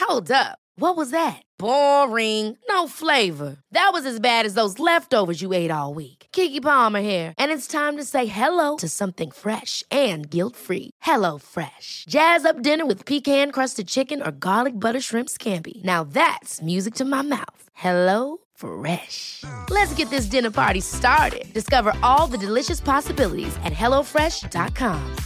Hold up. What was that? Boring. No flavor. That was as bad as those leftovers you ate all week. Keke Palmer here, and it's time to say hello to something fresh and guilt-free. Hello Fresh. Jazz up dinner with pecan-crusted chicken or garlic butter shrimp scampi. Now that's music to my mouth. Hello Fresh. Let's get this dinner party started. Discover all the delicious possibilities at hellofresh.com.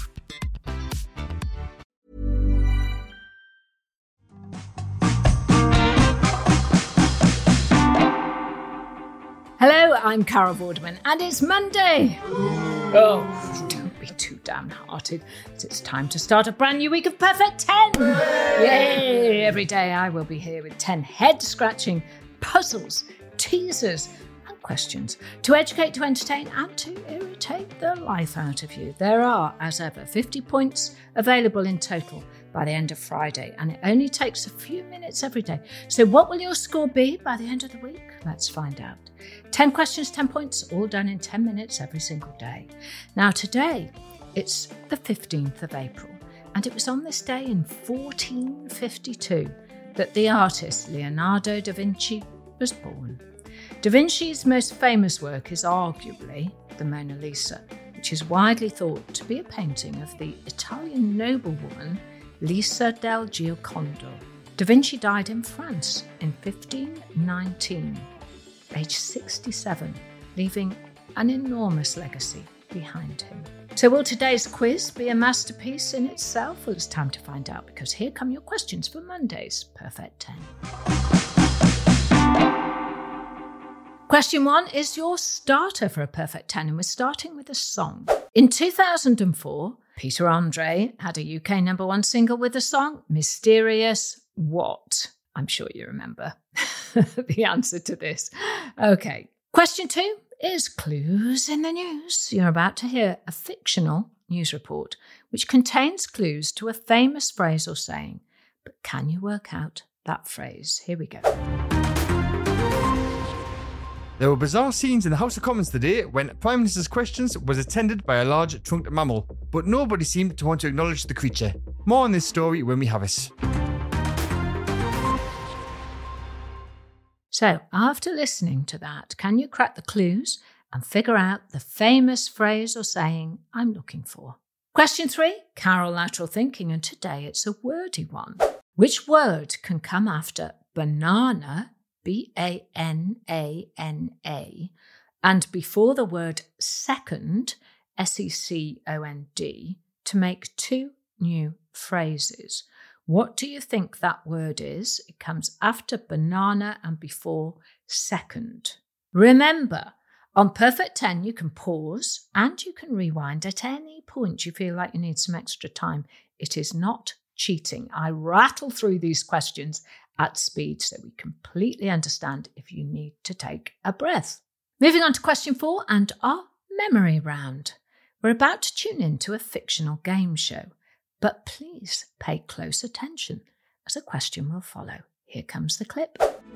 Hello, I'm Carol Vorderman, and it's Monday. Oh, don't be too downhearted. It's time to start a brand new week of Perfect 10. Yay! Every day I will be here with 10 head-scratching puzzles, teasers, and questions to educate, to entertain, and to irritate the life out of you. There are, as ever, 50 points available in total by the end of Friday, and it only takes a few minutes every day. So what will your score be by the end of the week? Let's find out. 10 questions, 10 points, all done in 10 minutes every single day. Now today, it's the 15th of April, and it was on this day in 1452 that the artist Leonardo da Vinci was born. Da Vinci's most famous work is arguably the Mona Lisa, which is widely thought to be a painting of the Italian noblewoman Lisa del Giocondo. Da Vinci died in France in 1519, aged 67, leaving an enormous legacy behind him. So will today's quiz be a masterpiece in itself? Well, it's time to find out, because here come your questions for Monday's Perfect 10. Question 1 is your starter for a Perfect 10, and we're starting with a song. In 2004, Peter Andre had a UK number 1 single with the song Mysterious What? I'm sure you remember the answer to this. Okay. Question 2 is clues in the news. You're about to hear a fictional news report which contains clues to a famous phrase or saying. But can you work out that phrase? Here we go. There were bizarre scenes in the House of Commons today when Prime Minister's Questions was attended by a large trunked mammal, but nobody seemed to want to acknowledge the creature. More on this story when we have it. So, after listening to that, can you crack the clues and figure out the famous phrase or saying I'm looking for? Question 3, Carol Lateral Thinking, and today it's a wordy one. Which word can come after banana, B-A-N-A-N-A, and before the word second, S-E-C-O-N-D, to make 2 new phrases? What do you think that word is? It comes after banana and before second. Remember, on Perfect 10, you can pause and you can rewind at any point you feel like you need some extra time. It is not cheating. I rattle through these questions at speed so we completely understand if you need to take a breath. Moving on to question 4 and our memory round. We're about to tune into a fictional game show, but please pay close attention as a question will follow. Here comes the clip.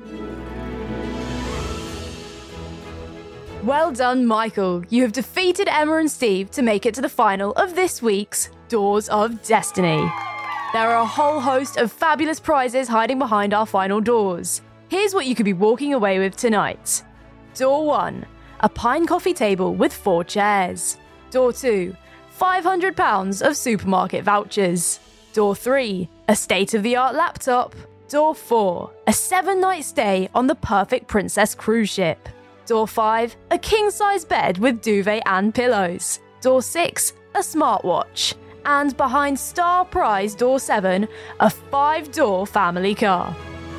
Well done, Michael. You have defeated Emma and Steve to make it to the final of this week's Doors of Destiny. There are a whole host of fabulous prizes hiding behind our final doors. Here's what you could be walking away with tonight. Door 1, a pine coffee table with 4 chairs. Door 2, £500 of supermarket vouchers. Door 3, a state-of-the-art laptop. Door 4, a 7-night stay on the Perfect Princess cruise ship. Door 5, a king-size bed with duvet and pillows. Door 6, a smartwatch. And behind star prize door 7, a 5-door family car.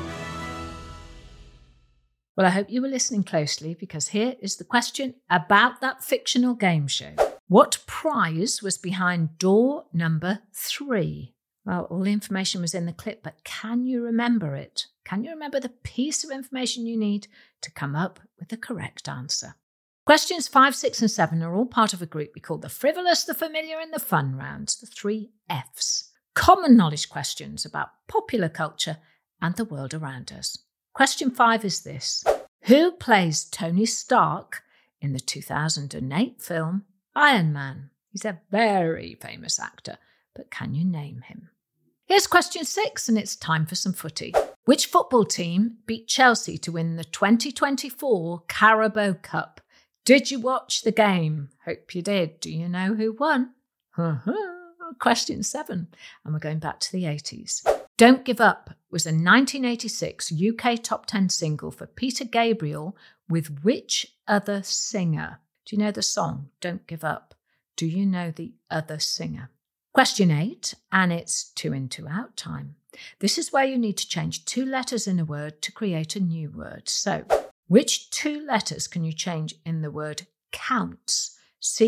Well, I hope you were listening closely, because here is the question about that fictional game show. What prize was behind door number 3? Well, all the information was in the clip, but can you remember it? Can you remember the piece of information you need to come up with the correct answer? Questions 5, 6 and 7 are all part of a group we call the frivolous, the familiar and the fun rounds, the 3 Fs. Common knowledge questions about popular culture and the world around us. Question 5 is this. Who plays Tony Stark in the 2008 film Iron Man? He's a very famous actor, but can you name him? Here's question 6, and it's time for some footy. Which football team beat Chelsea to win the 2024 Carabao Cup? Did you watch the game? Hope you did. Do you know who won? Question 7, and we're going back to the 80s. Don't Give Up was a 1986 UK top 10 single for Peter Gabriel with which other singer? Do you know the song, Don't Give Up? Do you know the other singer? Question 8, and it's 2 in, 2 out time. This is where you need to change 2 letters in a word to create a new word. So, which 2 letters can you change in the word counts,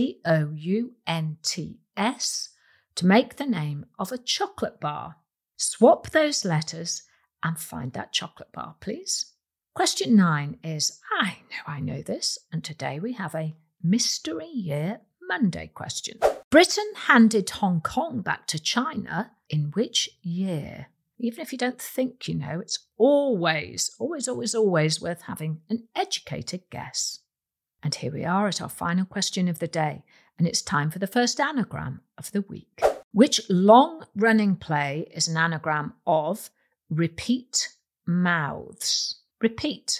COUNTS, to make the name of a chocolate bar? Swap those letters and find that chocolate bar, please. Question 9 is, I know this, and today we have a Mystery Year Monday question. Britain handed Hong Kong back to China in which year? Even if you don't think you know, it's always worth having an educated guess. And here we are at our final question of the day, and it's time for the first anagram of the week. Which long-running play is an anagram of repeat mouths? Repeat,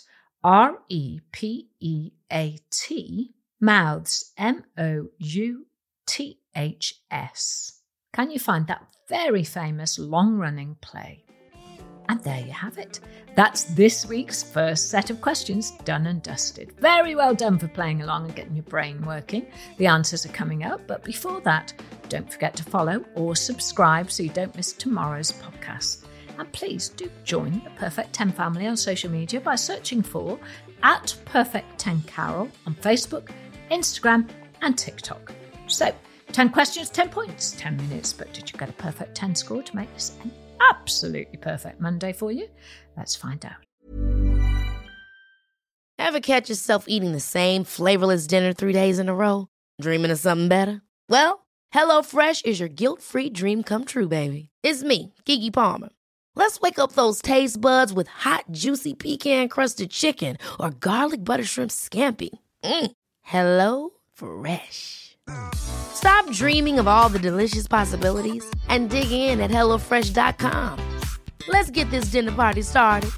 R-E-P-E-A-T, mouths, M-O-U-T-H-S. Can you find that very famous long-running play? And there you have it. That's this week's first set of questions done and dusted. Very well done for playing along and getting your brain working. The answers are coming up, but before that, don't forget to follow or subscribe so you don't miss tomorrow's podcast. And please do join the Perfect 10 family on social media by searching for @Perfect10Carol on Facebook, Instagram and TikTok. So, 10 questions, 10 points, 10 minutes. But did you get a perfect 10 score to make this an absolutely perfect Monday for you? Let's find out. Ever catch yourself eating the same flavorless dinner 3 days in a row? Dreaming of something better? Well, HelloFresh is your guilt-free dream come true, baby. It's me, Keke Palmer. Let's wake up those taste buds with hot, juicy pecan-crusted chicken or garlic butter shrimp scampi. Hello Fresh. Stop dreaming of all the delicious possibilities and dig in at HelloFresh.com. Let's get this dinner party started.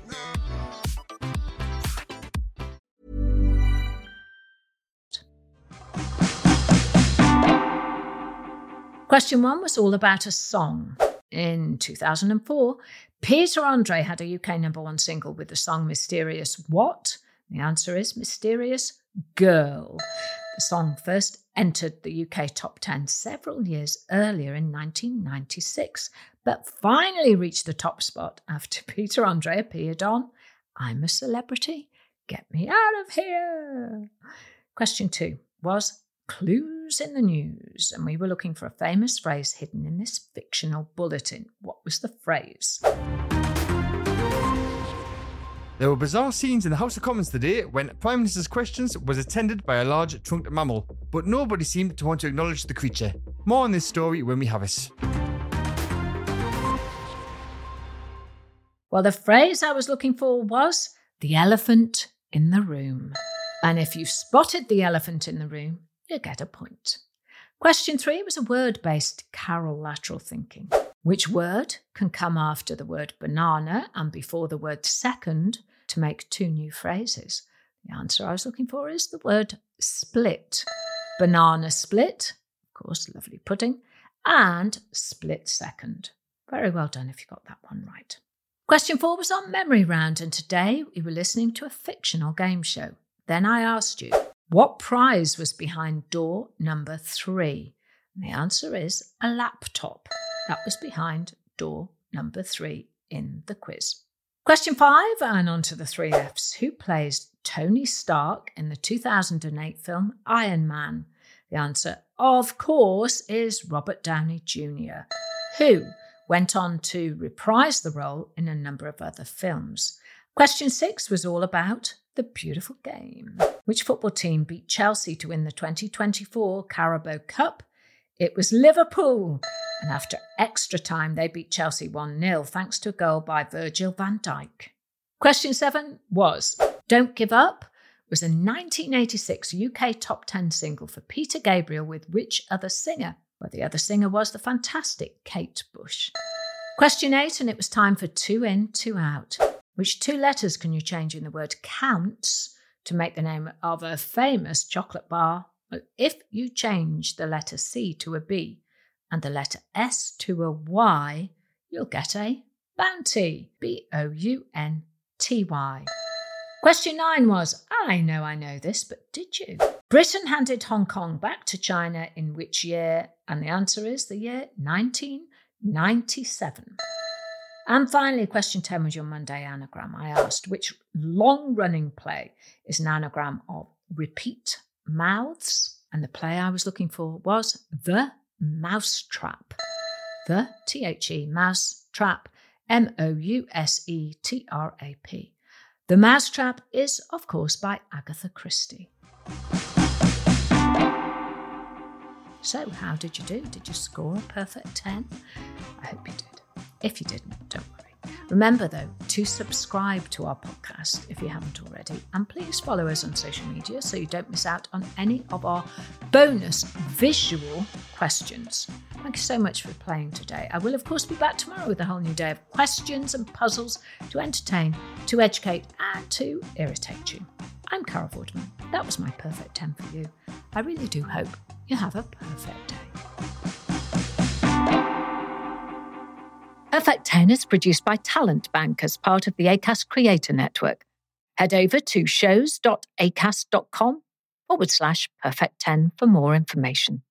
Question 1 was all about a song. In 2004, Peter Andre had a UK #1 single with the song Mysterious What? The answer is Mysterious Girl. The song first entered the UK top 10 several years earlier in 1996, but finally reached the top spot after Peter Andre appeared on I'm a Celebrity, Get Me Out of Here. Question 2 was clues in the news, and we were looking for a famous phrase hidden in this fictional bulletin. What was the phrase? There were bizarre scenes in the House of Commons today when Prime Minister's questions was attended by a large trunked mammal, but nobody seemed to want to acknowledge the creature. More on this story when we have it. Well, the phrase I was looking for was the elephant in the room. And if you spotted the elephant in the room, you get a point. Question 3 was a word-based Carol lateral thinking. Which word can come after the word banana and before the word second to make 2 new phrases? The answer I was looking for is the word split. Banana split, of course, lovely pudding, and split second. Very well done if you got that one right. Question 4 was on Memory Round, and today we were listening to a fictional game show. Then I asked you, what prize was behind door number 3? And the answer is a laptop. That was behind door number 3 in the quiz. Question 5, and on to the 3 Fs. Who plays Tony Stark in the 2008 film Iron Man? The answer, of course, is Robert Downey Jr., who went on to reprise the role in a number of other films. Question 6 was all about the beautiful game. Which football team beat Chelsea to win the 2024 Carabao Cup? It was Liverpool. And after extra time, they beat Chelsea 1-0 thanks to a goal by Virgil van Dijk. Question 7 was Don't Give Up was a 1986 UK top 10 single for Peter Gabriel with which other singer? Well, the other singer was the fantastic Kate Bush. Question 8, and it was time for 2 in, 2 out. Which 2 letters can you change in the word counts to make the name of a famous chocolate bar? Well, if you change the letter C to a B and the letter S to a Y, you'll get a bounty. Bounty. Question 9 was, I know this, but did you? Britain handed Hong Kong back to China in which year? And the answer is the year 1997. And finally, question 10 was your Monday anagram. I asked, which long-running play is an anagram of repeat mouths? And the play I was looking for was The Mousetrap. The, T-H-E, Mousetrap, M-O-U-S-E-T-R-A-P. The Mousetrap is, of course, by Agatha Christie. So, how did you do? Did you score a perfect 10? I hope you did. If you didn't, don't worry. Remember, though, to subscribe to our podcast if you haven't already, and please follow us on social media so you don't miss out on any of our bonus visual questions. Thank you so much for playing today. I will, of course, be back tomorrow with a whole new day of questions and puzzles to entertain, to educate, and to irritate you. I'm Carol Vorderman. That was my perfect 10 for you. I really do hope you have a perfect day. Perfect 10 is produced by Talent Bank as part of the Acast Creator Network. Head over to shows.acast.com/perfect10 for more information.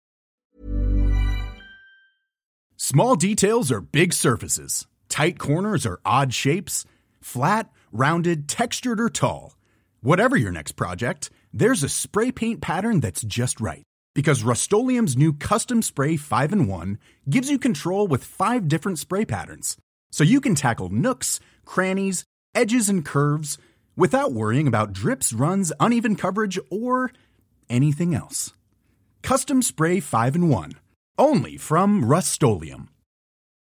Small details are big surfaces. Tight corners are odd shapes. Flat, rounded, textured, or tall. Whatever your next project, there's a spray paint pattern that's just right. Because Rust-Oleum's new Custom Spray 5-in-1 gives you control with 5 different spray patterns. So you can tackle nooks, crannies, edges, and curves without worrying about drips, runs, uneven coverage, or anything else. Custom Spray 5-in-1. Only from Rust-Oleum.